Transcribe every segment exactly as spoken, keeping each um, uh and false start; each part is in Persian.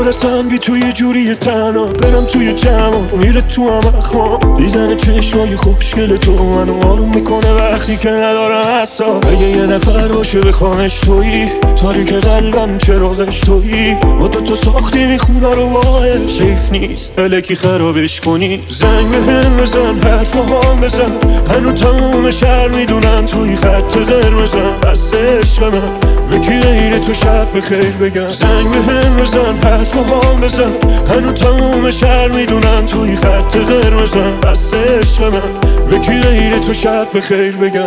برسن بی توی جوری تنها برم توی جمع میره تو هم اخوام دیدن چشمای خوشگل تو منو آروم میکنه وقتی که ندارم حساب اگه یه نفر باشه بخوامش تویی تاریک قلبم چراغش تویی با تو تو ساختی میخونه رو باید سیف نیست الکی خرابش کنی زنگ به هم بزن حرف هم بزن هنو تموم شهر میدونن توی خط قرمزم بس عشق من یکی غیر تو شب بخیر بگم زنگ به هم بزن حرف هم بزن هنو تموم شهر میدونن توی خط قرمزم بس عشق من یکی غیر تو شب بخیر بگم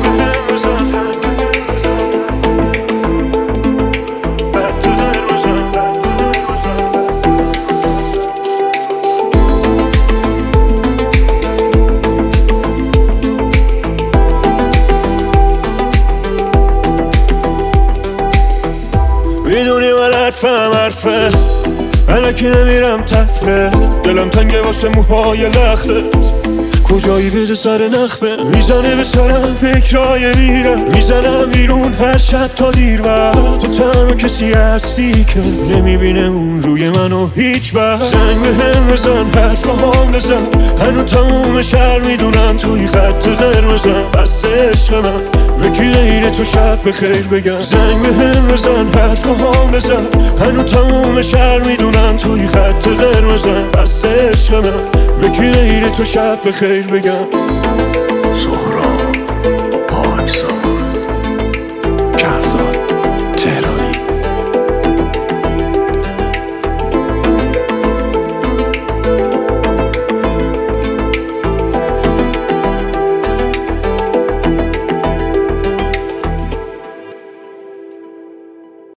میدونی من حرفم حرفه الکی نمیرم تفره دلم تنگه واسه موهای لختت کجایی بده سر نخمه میزنه به سرم فکرهای میره میزنم بیرون هر شب تا دیر وقت تو تنها کسی هستی که نمیبینه اون روی منو هیچ وقت زنگ به هم بزن حرف هم بزن هنو تموم شهر میدونن توی خط قرمزم بس عشق من یکی غیر تو شب بخیر بگم زنگ به هم بزن حرف هم بزن هنو تموم شهر میدونن توی خط قرمزم بس عشق من یکی غیر تو شب بخیر بگم سهراب پاکزاد.